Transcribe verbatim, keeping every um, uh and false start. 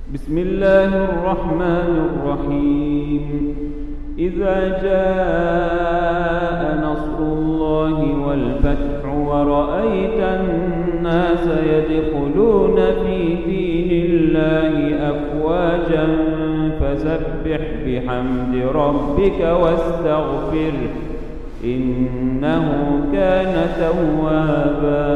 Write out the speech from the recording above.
بسم الله الرحمن الرحيم. إذا جاء نصر الله والفتح ورأيت الناس يدخلون في دين الله أفواجا فسبح بحمد ربك واستغفره إنه كان توابا.